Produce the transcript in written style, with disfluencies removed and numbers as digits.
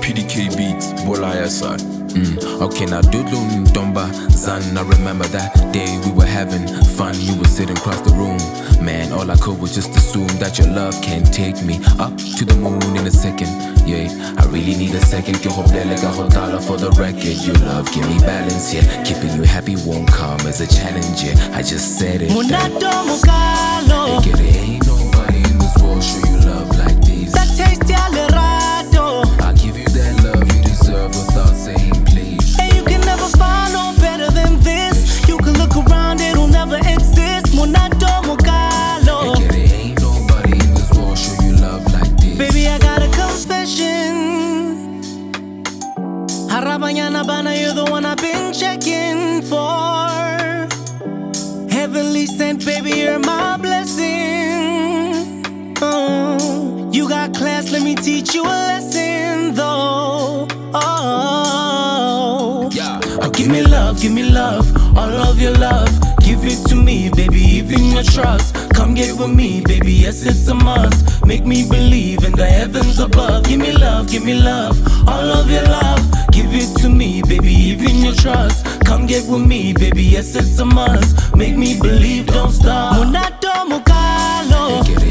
PDK Beats, Bola SI. Okay, now Dudlun Domba Zan, I remember that day we were having fun. You were sitting across the room. Man, all I could was just assume that your love can take me up to the moon in a second. Yeah, I really need a second. For the record, your love give me balance, yeah. Keeping you happy won't come as a challenge, yeah. I just said it. Hey, get it, ain't nobody in this world show you love like this. That tasty Alerato. I'll give you that love you deserve without saying please. And you can never find no better than this. You can look around, it'll never exist. Monato Mokalo. Hey, get it, ain't nobody in this world show you love like this. Baby, I got a confession. Harabanyana Bana, you're the one I've been checking for. Heavenly sent, baby, you're my blessing. Oh, you got class, let me teach you a lesson, though. Oh, Yeah, give me love, all of your love. Give it to me, baby, even your trust. Come get with me, baby, yes, it's a must. Make me believe in the heavens above. Give me love, all of your love. Give it to me, baby, even your trust. Come get with me, baby, yes, it's a must. Make me believe, don't stop. Monato Mokalo. get it.